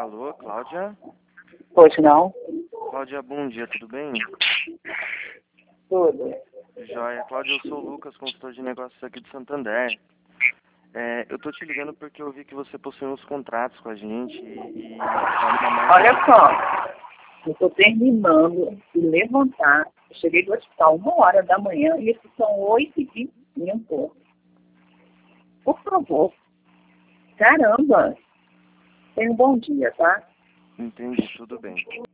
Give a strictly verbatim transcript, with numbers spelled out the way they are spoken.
Alô, Cláudia? Pois não? Cláudia, bom dia, tudo bem? Tudo. Joia. Cláudia, eu sou o Lucas, consultor de negócios aqui de Santander. É, eu tô te ligando porque eu vi que você possui uns contratos com a gente e, e vale uma marca... Olha só, eu estou terminando de levantar. Eu cheguei do hospital uma hora da manhã e isso são oito e vinte e cinco. Por favor. Caramba. Tenha um bom dia, tá? Entendi, tudo bem.